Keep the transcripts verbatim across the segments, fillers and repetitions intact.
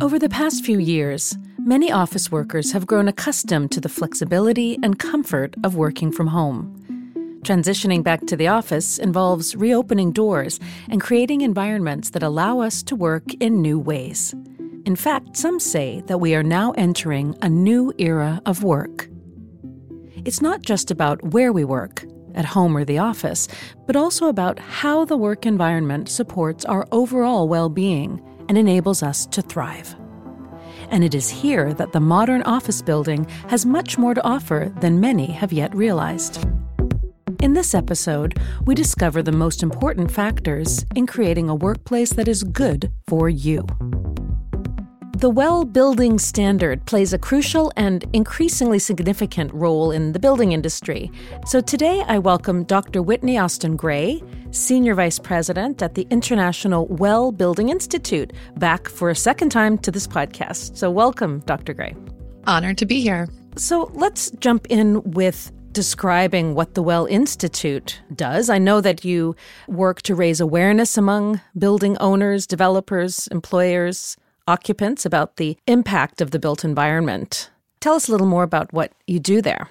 Over the past few years, many office workers have grown accustomed to the flexibility and comfort of working from home. Transitioning back to the office involves reopening doors and creating environments that allow us to work in new ways. In fact, some say that we are now entering a new era of work. It's not just about where we work, at home or the office, but also about how the work environment supports our overall well-being and enables us to thrive. And it is here that the modern office building has much more to offer than many have yet realized. In this episode, we discover the most important factors in creating a workplace that is good for you. The WELL Building Standard plays a crucial and increasingly significant role in the building industry. So today I welcome Doctor Whitney Austin Gray, Senior Vice President at the International WELL Building Institute, back for a second time to this podcast. So welcome, Doctor Gray. Honored to be here. So let's jump in with describing what the WELL Institute does. I know that you work to raise awareness among building owners, developers, employers, occupants about the impact of the built environment. Tell us a little more about what you do there.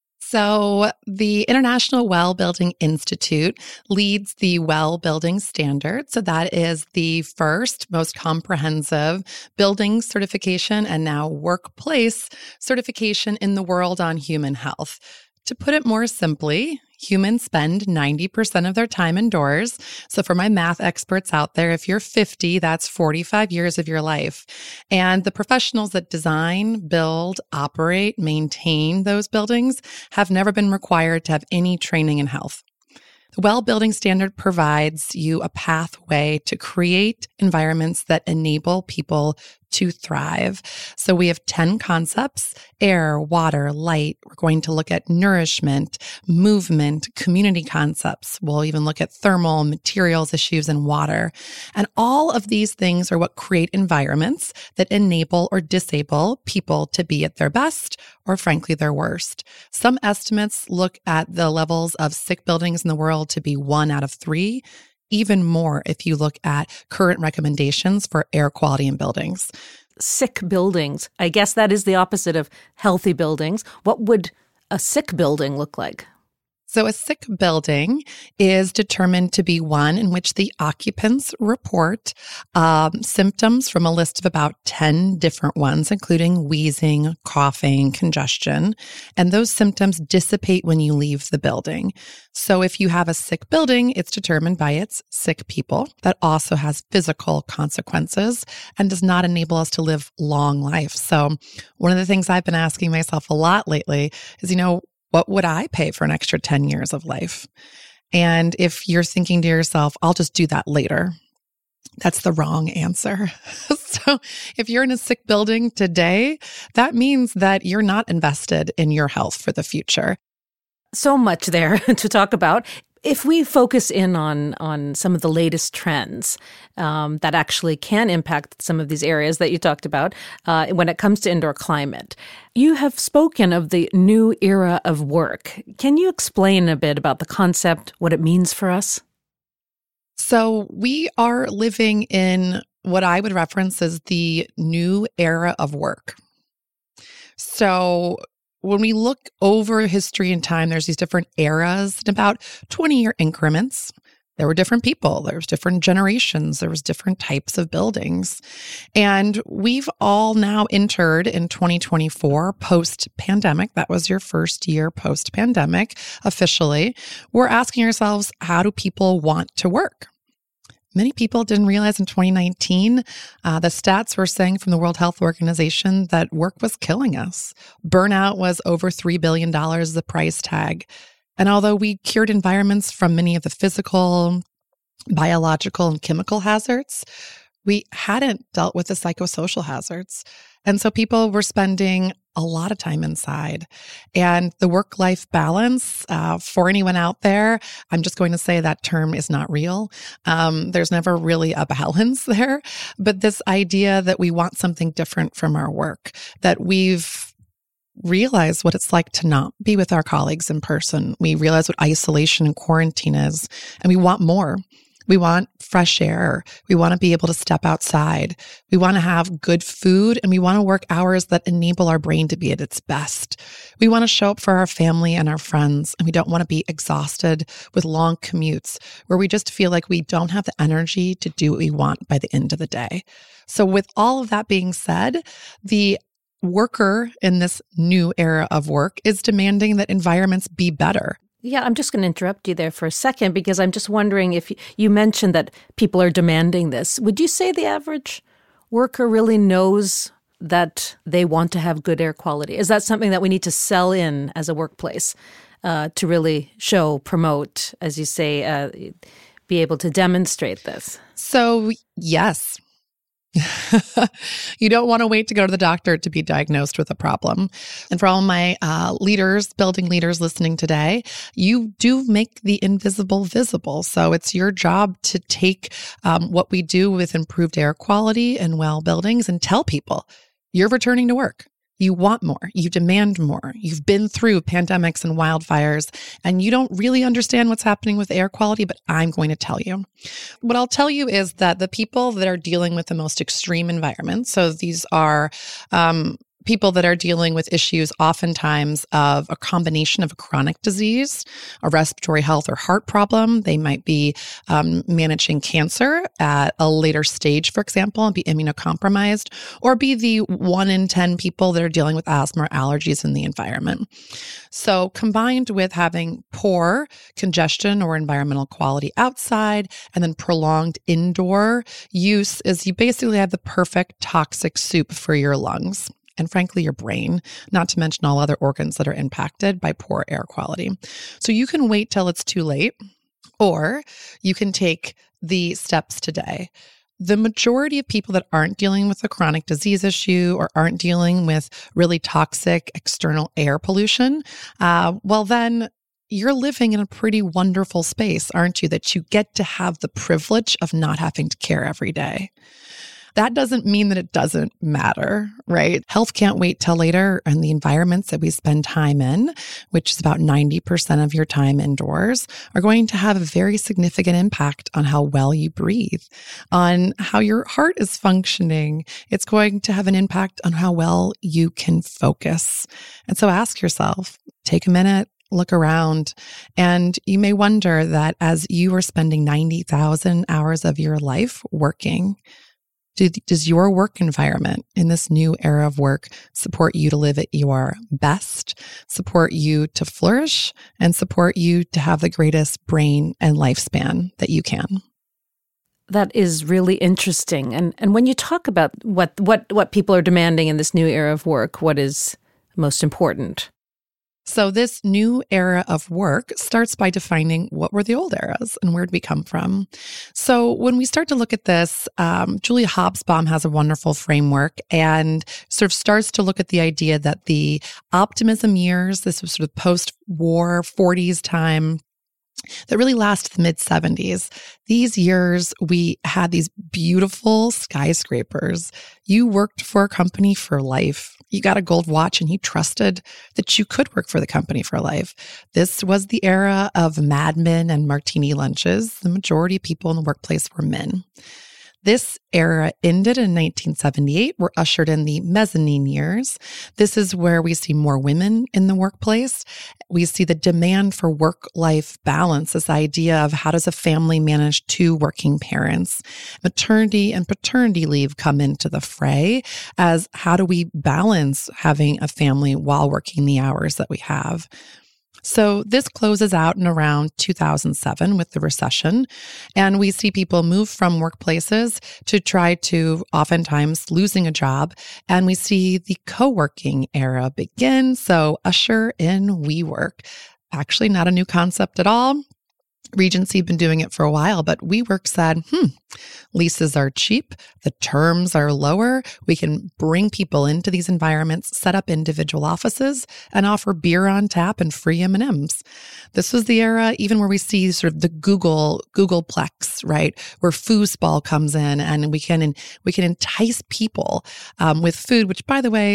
So the International WELL Building Institute leads the WELL Building Standard. So that is the first, most comprehensive building certification and now workplace certification in the world on human health. To put it more simply, humans spend ninety percent of their time indoors. So for my math experts out there, if you're fifty, that's forty-five years of your life. And the professionals that design, build, operate, maintain those buildings have never been required to have any training in health. The WELL Building Standard provides you a pathway to create environments that enable people to thrive. So we have ten concepts: air, water, light. We're going to look at nourishment, movement, community concepts. We'll even look at thermal, materials issues, and water. And all of these things are what create environments that enable or disable people to be at their best or, frankly, their worst. Some estimates look at the levels of sick buildings in the world to be one out of three. Even more if you look at current recommendations for air quality in buildings. Sick buildings. I guess that is the opposite of healthy buildings. What would a sick building look like? So a sick building is determined to be one in which the occupants report um, symptoms from a list of about ten different ones, including wheezing, coughing, congestion, and those symptoms dissipate when you leave the building. So if you have a sick building, it's determined by its sick people. That also has physical consequences and does not enable us to live long life. So one of the things I've been asking myself a lot lately is, you know, what would I pay for an extra ten years of life? And if you're thinking to yourself, I'll just do that later, that's the wrong answer. So if you're in a sick building today, that means that you're not invested in your health for the future. So much there to talk about. If we focus in on on some of the latest trends um, that actually can impact some of these areas that you talked about uh, when it comes to indoor climate, you have spoken of the new era of work. Can you explain a bit about the concept, what it means for us? So we are living in what I would reference as the new era of work. So when we look over history and time, there's these different eras in about twenty-year increments. There were different people. There was different generations. There was different types of buildings. And we've all now entered in twenty twenty-four post-pandemic. That was your first year post-pandemic officially. We're asking ourselves, how do people want to work? Many people didn't realize in twenty nineteen, uh, the stats were saying from the World Health Organization that work was killing us. Burnout was over three billion dollars, the price tag. And although we cured environments from many of the physical, biological, and chemical hazards, we hadn't dealt with the psychosocial hazards. And so people were spending a lot of time inside. And the work-life balance, uh, for anyone out there, I'm just going to say that term is not real. Um, there's never really a balance there. But this idea that we want something different from our work, that we've realized what it's like to not be with our colleagues in person. We realize what isolation and quarantine is, and we want more. We want fresh air. We want to be able to step outside. We want to have good food, and we want to work hours that enable our brain to be at its best. We want to show up for our family and our friends, and we don't want to be exhausted with long commutes where we just feel like we don't have the energy to do what we want by the end of the day. So with all of that being said, the worker in this new era of work is demanding that environments be better. Yeah, I'm just going to interrupt you there for a second because I'm just wondering if you, you mentioned that people are demanding this. Would you say the average worker really knows that they want to have good air quality? Is that something that we need to sell in as a workplace uh, to really show, promote, as you say, uh, be able to demonstrate this? So, yes. You don't want to wait to go to the doctor to be diagnosed with a problem. And for all my uh, leaders, building leaders listening today, you do make the invisible visible. So it's your job to take um, what we do with improved air quality and well buildings and tell people you're returning to work. You want more. You demand more. You've been through pandemics and wildfires, and you don't really understand what's happening with air quality, but I'm going to tell you. What I'll tell you is that the people that are dealing with the most extreme environments, so these are um, people that are dealing with issues oftentimes of a combination of a chronic disease, a respiratory health or heart problem. They might be um, managing cancer at a later stage, for example, and be immunocompromised, or be the one in ten people that are dealing with asthma or allergies in the environment. So combined with having poor congestion or environmental quality outside and then prolonged indoor use is you basically have the perfect toxic soup for your lungs. And frankly, your brain, not to mention all other organs that are impacted by poor air quality. So you can wait till it's too late, or you can take the steps today. The majority of people that aren't dealing with a chronic disease issue or aren't dealing with really toxic external air pollution, uh, well then, you're living in a pretty wonderful space, aren't you? That you get to have the privilege of not having to care every day. That doesn't mean that it doesn't matter, right? Health can't wait till later, and the environments that we spend time in, which is about ninety percent of your time indoors, are going to have a very significant impact on how well you breathe, on how your heart is functioning. It's going to have an impact on how well you can focus. And so ask yourself, take a minute, look around, and you may wonder that as you are spending ninety thousand hours of your life working, Do, does your work environment in this new era of work support you to live at your best, support you to flourish, and support you to have the greatest brain and lifespan that you can? That is really interesting. And and when you talk about what what what people are demanding in this new era of work, what is most important? So this new era of work starts by defining what were the old eras and where did we come from. So when we start to look at this, um, Julia Hobsbawm has a wonderful framework and sort of starts to look at the idea that the optimism years, this was sort of post-war forties time, that really lasted the mid-seventies. These years, we had these beautiful skyscrapers. You worked for a company for life. You got a gold watch and you trusted that you could work for the company for life. This was the era of Mad Men and martini lunches. The majority of people in the workplace were men. This era ended in nineteen seventy-eight. We're ushered in the mezzanine years. This is where we see more women in the workplace. We see the demand for work-life balance, this idea of how does a family manage two working parents. Maternity and paternity leave come into the fray as how do we balance having a family while working the hours that we have. So this closes out in around two thousand seven with the recession, and we see people move from workplaces to try to oftentimes losing a job, and we see the co-working era begin. So usher in WeWork. Actually, not a new concept at all. Regency had been doing it for a while, but WeWork said, hmm, leases are cheap, the terms are lower, we can bring people into these environments, set up individual offices, and offer beer on tap and free M and M's. This was the era even where we see sort of the Google, Googleplex, right, where foosball comes in, and we can we can entice people um, with food, which, by the way,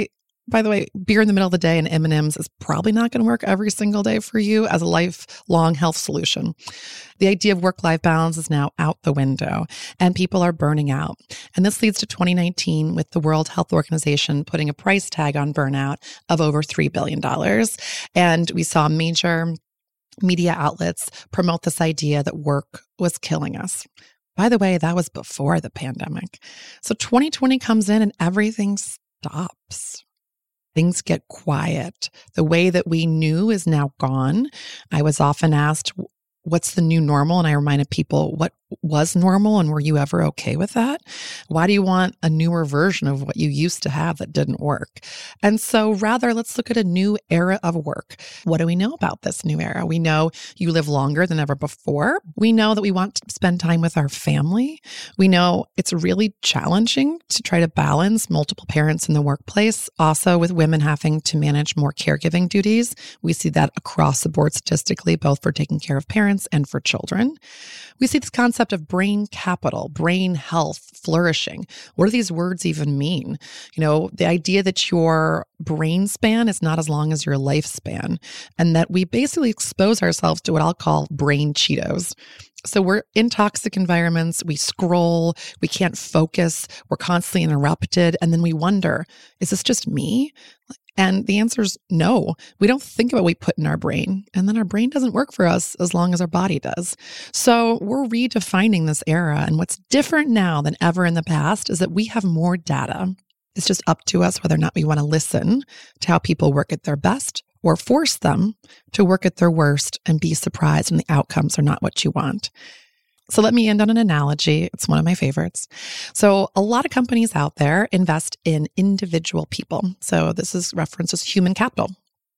By the way, beer in the middle of the day and M and M's is probably not going to work every single day for you as a lifelong health solution. The idea of work-life balance is now out the window, and people are burning out. And this leads to twenty nineteen with the World Health Organization putting a price tag on burnout of over three billion dollars. And we saw major media outlets promote this idea that work was killing us. By the way, that was before the pandemic. So twenty twenty comes in and everything stops. Things get quiet. The way that we knew is now gone. I was often asked, what's the new normal? And I reminded people, what was normal? And were you ever okay with that? Why do you want a newer version of what you used to have that didn't work? And so rather, let's look at a new era of work. What do we know about this new era? We know you live longer than ever before. We know that we want to spend time with our family. We know it's really challenging to try to balance multiple parents in the workplace. Also, with women having to manage more caregiving duties, we see that across the board statistically, both for taking care of parents and for children. We see this concept of brain capital, brain health, flourishing. What do these words even mean? You know, the idea that your brain span is not as long as your lifespan, and that we basically expose ourselves to what I'll call brain Cheetos. So we're in toxic environments, we scroll, we can't focus, we're constantly interrupted, and then we wonder, is this just me? And the answer is no. We don't think about what we put in our brain, and then our brain doesn't work for us as long as our body does. So we're redefining this era, and what's different now than ever in the past is that we have more data. It's just up to us whether or not we want to listen to how people work at their best or force them to work at their worst and be surprised when the outcomes are not what you want. So let me end on an analogy. It's one of my favorites. So a lot of companies out there invest in individual people. So this is referenced as human capital.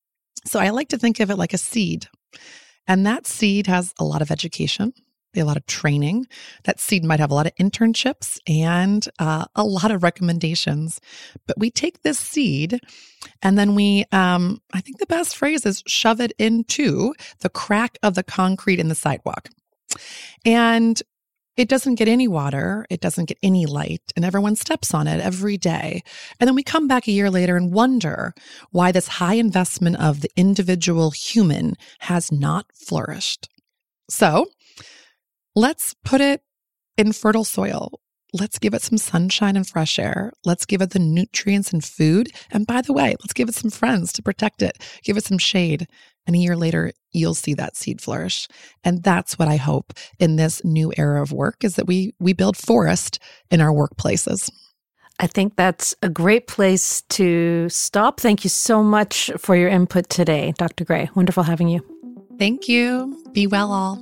So I like to think of it like a seed. And that seed has a lot of education, a lot of training. That seed might have a lot of internships and uh, a lot of recommendations. But we take this seed and then we, um, I think the best phrase is shove it into the crack of the concrete in the sidewalk. And it doesn't get any water, it doesn't get any light, and everyone steps on it every day. And then we come back a year later and wonder why this high investment of the individual human has not flourished. So let's put it in fertile soil. Let's give it some sunshine and fresh air. Let's give it the nutrients and food. And by the way, let's give it some friends to protect it. Give it some shade. And a year later, you'll see that seed flourish. And that's what I hope in this new era of work is that we we build forest in our workplaces. I think that's a great place to stop. Thank you so much for your input today, Doctor Gray. Wonderful having you. Thank you. Be well all.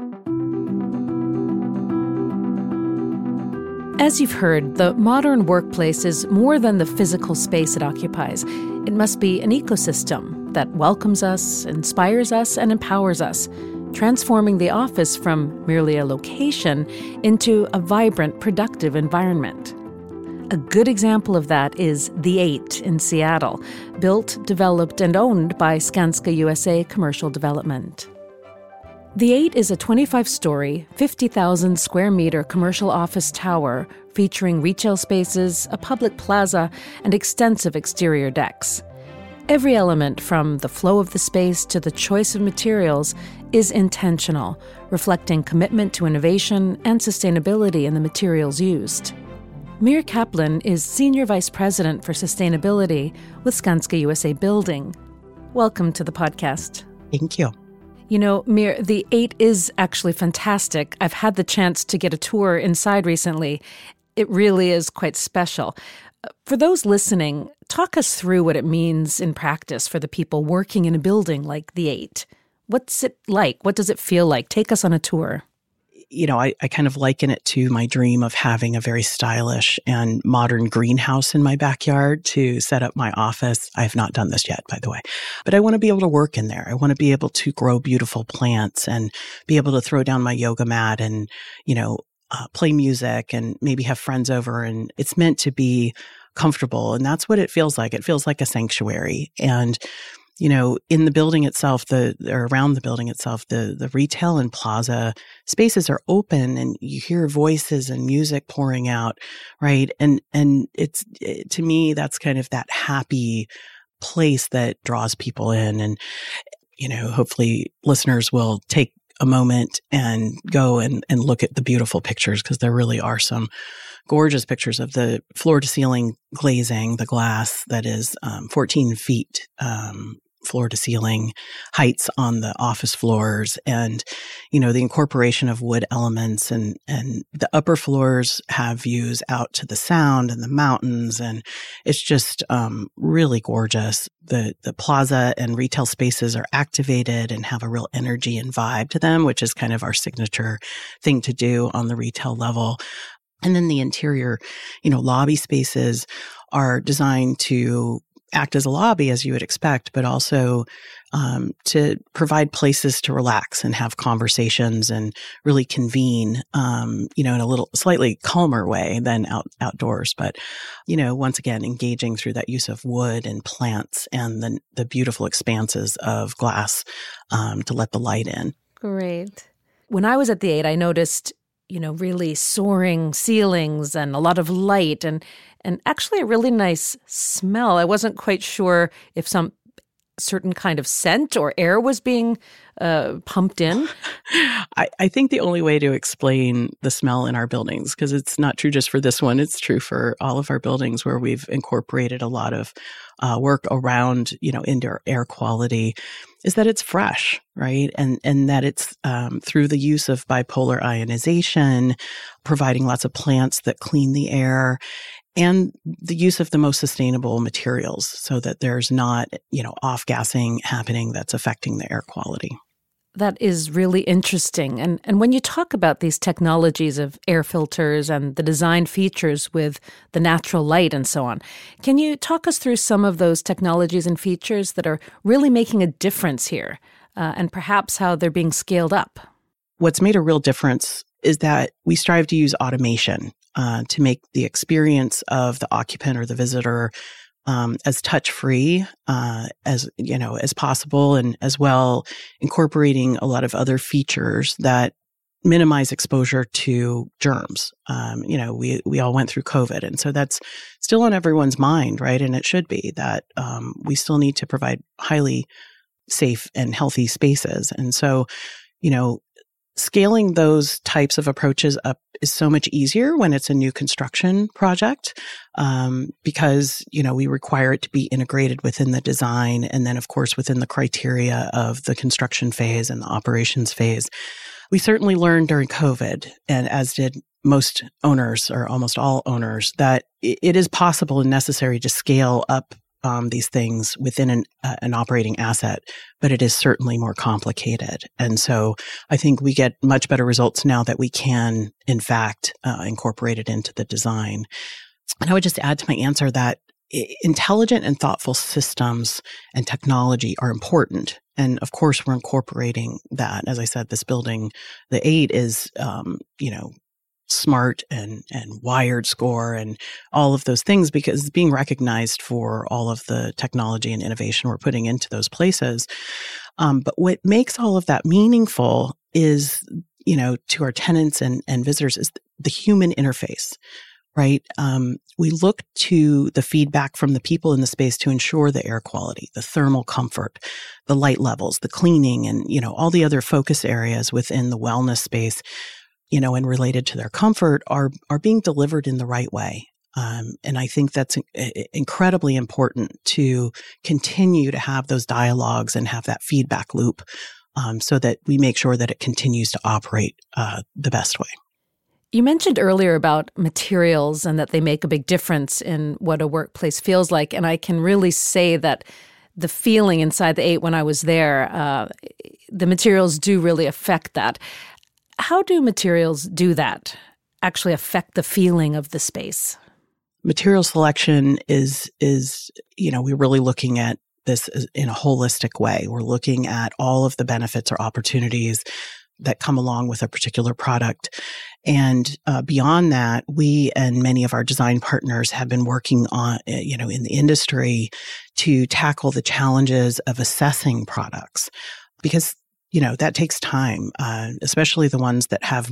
As you've heard, the modern workplace is more than the physical space it occupies. It must be an ecosystem that welcomes us, inspires us, and empowers us, transforming the office from merely a location into a vibrant, productive environment. A good example of that is The Eight in Seattle, built, developed, and owned by Skanska U S A Commercial Development. The Eight is a twenty-five-story, fifty thousand square meter commercial office tower featuring retail spaces, a public plaza, and extensive exterior decks. Every element, from the flow of the space to the choice of materials, is intentional, reflecting commitment to innovation and sustainability in the materials used. Mir Kaplan is Senior Vice President for Sustainability with Skanska U S A Building. Welcome to the podcast. Thank you. You know, Mir, the Eight is actually fantastic. I've had the chance to get a tour inside recently. It really is quite special. For those listening, talk us through what it means in practice for the people working in a building like the Eight. What's it like? What does it feel like? Take us on a tour. You know, I, I kind of liken it to my dream of having a very stylish and modern greenhouse in my backyard to set up my office. I have not done this yet, by the way, but I want to be able to work in there. I want to be able to grow beautiful plants and be able to throw down my yoga mat and, you know, uh, play music and maybe have friends over. And it's meant to be comfortable. And that's what it feels like. It feels like a sanctuary. And you know, in the building itself, the or around the building itself, the the retail and plaza spaces are open, and you hear voices and music pouring out, right? And and it's it, to me, that's kind of that happy place that draws people in, and you know, hopefully listeners will take a moment and go and and look at the beautiful pictures, because there really are some gorgeous pictures of the floor to ceiling glazing, the glass that is um, fourteen feet. Um, floor to ceiling heights on the office floors, and, you know, the incorporation of wood elements, and, and the upper floors have views out to the sound and the mountains. And it's just, um, really gorgeous. The, the plaza and retail spaces are activated and have a real energy and vibe to them, which is kind of our signature thing to do on the retail level. And then the interior, you know, lobby spaces are designed to act as a lobby, as you would expect, but also um, to provide places to relax and have conversations and really convene, um, you know, in a little slightly calmer way than out, outdoors. But, you know, once again, engaging through that use of wood and plants and the, the beautiful expanses of glass um, to let the light in. Great. When I was at the eight, I noticed, you know, really soaring ceilings and a lot of light and and actually a really nice smell. I wasn't quite sure if some certain kind of scent or air was being uh, pumped in. I, I think the only way to explain the smell in our buildings, because it's not true just for this one, it's true for all of our buildings where we've incorporated a lot of uh, work around, you know, indoor air quality, is that it's fresh, right? And and that it's um, through the use of bipolar ionization, providing lots of plants that clean the air, and the use of the most sustainable materials so that there's not, you know, off-gassing happening that's affecting the air quality. That is really interesting. And and when you talk about these technologies of air filters and the design features with the natural light and so on, can you talk us through some of those technologies and features that are really making a difference here, uh, and perhaps how they're being scaled up? What's made a real difference is that we strive to use automation uh, to make the experience of the occupant or the visitor Um, as touch-free uh, as you know as possible, and as well incorporating a lot of other features that minimize exposure to germs. Um, you know, we we all went through COVID, and so that's still on everyone's mind, right? And it should be that um, we still need to provide highly safe and healthy spaces. And so, you know, scaling those types of approaches up is so much easier when it's a new construction project, um, because, you know, we require it to be integrated within the design, and then, of course, within the criteria of the construction phase and the operations phase. We certainly learned during COVID, and as did most owners, or almost all owners, that it is possible and necessary to scale up Um, these things within an, uh, an operating asset, but it is certainly more complicated. And so I think we get much better results now that we can, in fact, uh, incorporate it into the design. And I would just add to my answer that I- intelligent and thoughtful systems and technology are important. And of course, we're incorporating that. As I said, this building, the eight, is, um, you know, smart and, and wired score and all of those things, because it's being recognized for all of the technology and innovation we're putting into those places. Um, but what makes all of that meaningful is, you know, to our tenants and, and visitors, is the human interface, right? Um, we look to the feedback from the people in the space to ensure the air quality, the thermal comfort, the light levels, the cleaning, and, you know, all the other focus areas within the wellness space, you know, and related to their comfort, are are being delivered in the right way. Um, and I think that's in- incredibly important to continue to have those dialogues and have that feedback loop, um, so that we make sure that it continues to operate uh, the best way. You mentioned earlier about materials and that they make a big difference in what a workplace feels like. And I can really say that the feeling inside the eight when I was there, uh, the materials do really affect that. How do materials do that, actually affect the feeling of the space? Material selection is, is, you know, we're really looking at this in a holistic way. We're looking at all of the benefits or opportunities that come along with a particular product. And uh, beyond that, we and many of our design partners have been working on, you know, in the industry to tackle the challenges of assessing products, because you know, that takes time, uh, especially the ones that have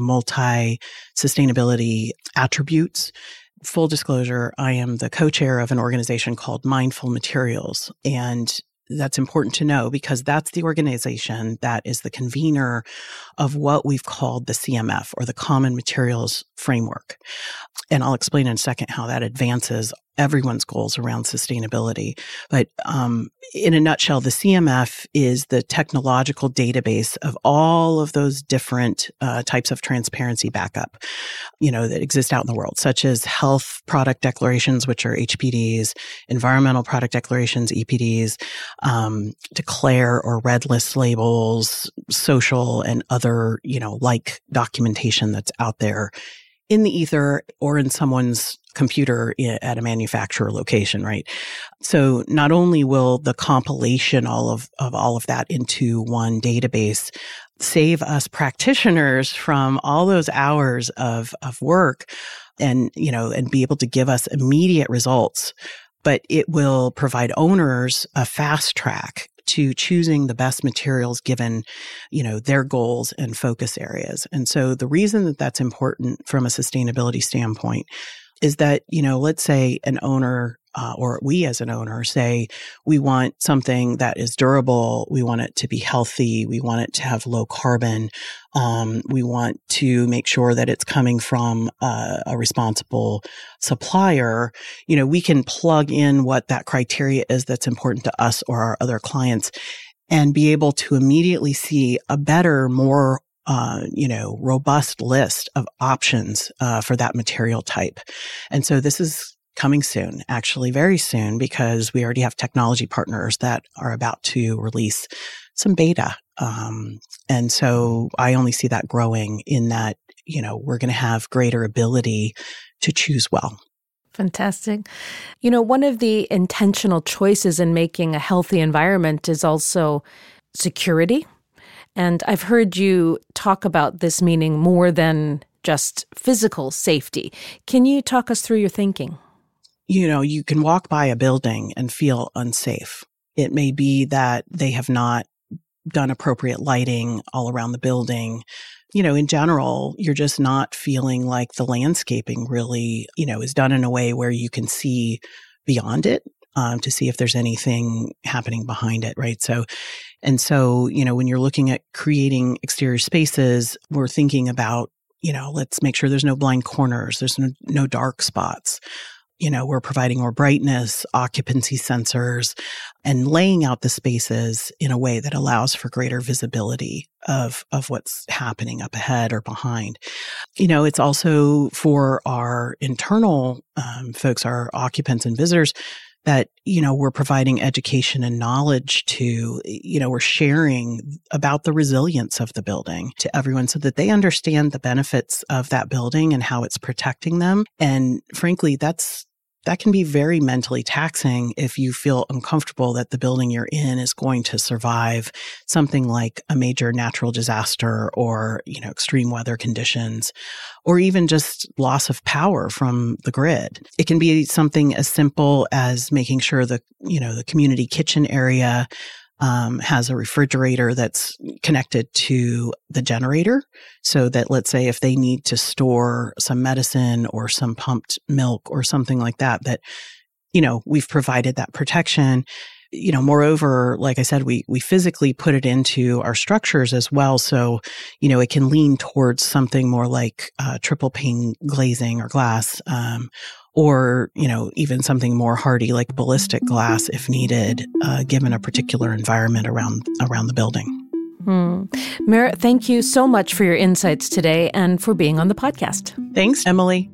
multi-sustainability attributes. Full disclosure, I am the co-chair of an organization called Mindful Materials. And that's important to know because that's the organization that is the convener of what we've called the C M F, or the Common Materials Framework. And I'll explain in a second how that advances everyone's goals around sustainability. But um, in a nutshell, the C M F is the technological database of all of those different uh, types of transparency backup, you know, that exist out in the world, such as health product declarations, which are H P Ds, environmental product declarations, E P Ds, um, declare or red list labels, social and other, you know, like documentation that's out there in the ether or in someone's computer at a manufacturer location, right? So not only will the compilation all of, of all of that into one database save us practitioners from all those hours of, of work and, you know, and be able to give us immediate results, but it will provide owners a fast track to choosing the best materials given, you know, their goals and focus areas. And so the reason that that's important from a sustainability standpoint is that, you know, let's say an owner uh, or we as an owner say we want something that is durable, we want it to be healthy, we want it to have low carbon, um, we want to make sure that it's coming from uh, a responsible supplier. You know, we can plug in what that criteria is that's important to us or our other clients and be able to immediately see a better, more Uh, you know, robust list of options uh, for that material type. And so this is coming soon, actually very soon, because we already have technology partners that are about to release some beta. Um, and so I only see that growing in that, you know, we're going to have greater ability to choose well. Fantastic. You know, one of the intentional choices in making a healthy environment is also security. And I've heard you talk about this meaning more than just physical safety. Can you talk us through your thinking? You know, you can walk by a building and feel unsafe. It may be that they have not done appropriate lighting all around the building. You know, in general, you're just not feeling like the landscaping really, you know, is done in a way where you can see beyond it. Um, to see if there's anything happening behind it, right? So, and so, you know, when you're looking at creating exterior spaces, we're thinking about, you know, let's make sure there's no blind corners, there's no, no dark spots. You know, we're providing more brightness, occupancy sensors, and laying out the spaces in a way that allows for greater visibility of, of what's happening up ahead or behind. You know, it's also for our internal um, folks, our occupants and visitors, that, you know, we're providing education and knowledge to, you know, we're sharing about the resilience of the building to everyone so that they understand the benefits of that building and how it's protecting them. And frankly, that's, that can be very mentally taxing if you feel uncomfortable that the building you're in is going to survive something like a major natural disaster or, you know, extreme weather conditions, or even just loss of power from the grid. It can be something as simple as making sure the, you know, the community kitchen area Um, has a refrigerator that's connected to the generator so that, let's say, if they need to store some medicine or some pumped milk or something like that, that, you know, we've provided that protection. You know, moreover, like I said, we, we physically put it into our structures as well. So, you know, it can lean towards something more like uh, triple pane glazing or glass, um, or, you know, even something more hardy like ballistic glass if needed, uh, given a particular environment around, around the building. Hmm. Merritt, thank you so much for your insights today and for being on the podcast. Thanks, Emily.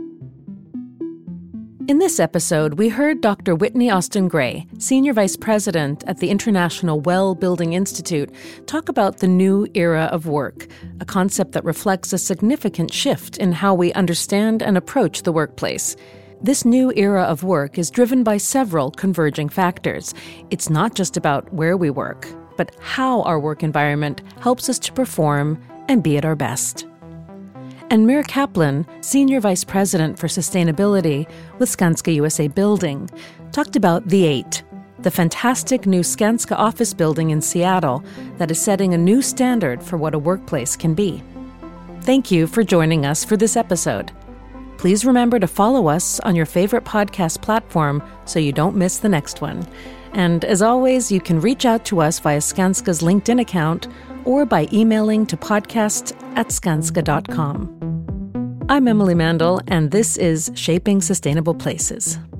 In this episode, we heard Doctor Whitney Austin Gray, Senior Vice President at the International Well Building Institute, talk about the new era of work, a concept that reflects a significant shift in how we understand and approach the workplace. This new era of work is driven by several converging factors. It's not just about where we work, but how our work environment helps us to perform and be at our best. And Mir Kaplan, Senior Vice President for Sustainability with Skanska U S A Building, talked about The Eight, the fantastic new Skanska office building in Seattle that is setting a new standard for what a workplace can be. Thank you for joining us for this episode. Please remember to follow us on your favorite podcast platform so you don't miss the next one. And as always, you can reach out to us via Skanska's LinkedIn account or by emailing to podcast at skanska dot com. I'm Emily Mandel, and this is Shaping Sustainable Places.